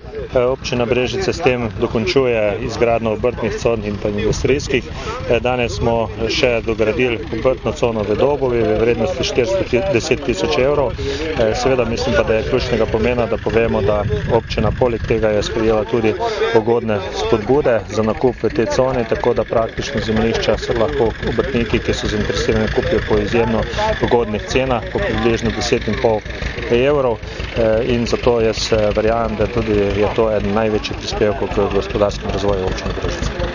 Občina Brežice s tem dokončuje izgradnjo obrtnih con in pa industrijskih. Danes smo še dogradili obrtno cono v Dobovi v vrednosti 410 tisoč evrov. Seveda mislim pa, da je ključnega pomena, da povemo, da občina poleg tega je sprejela tudi ugodne spodbude za nakup v tej coni, tako da praktično zemljišča se lahko obrtniki, ki so zainteresirani, kupijo po izjemno ugodnih cenah, po približno 10,5 evrov in zato jaz verjamem, da tudi je to eden največjih prispevkov k gospodarskemu razvoju občine Brežice.